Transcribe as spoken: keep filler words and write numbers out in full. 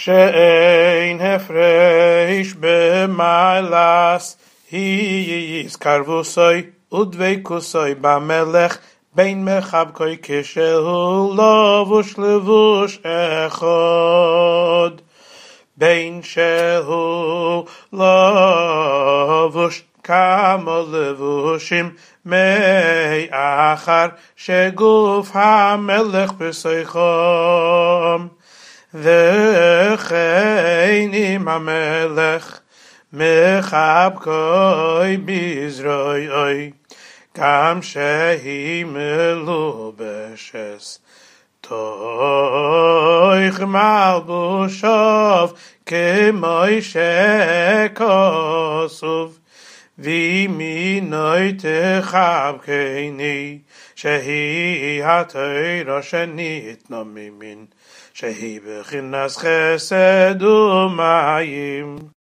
שאין הפרש במעלס, יזכר וסוי ודבקוסוי במלך, בין מחבקוי כשהוא לבוש לבוש אחד, בין שהוא לבוש כמה לבושים מאחר שגוף המלך בסייחם, וכן אם המלך מחבקוי בזרועי, גם שהיא מלובשת תוך מלבושיו, כמו שכתוב, וימינוי תחבקני, שהיא התורה שניתנה ממין, שהיא בחינת חסד ומים.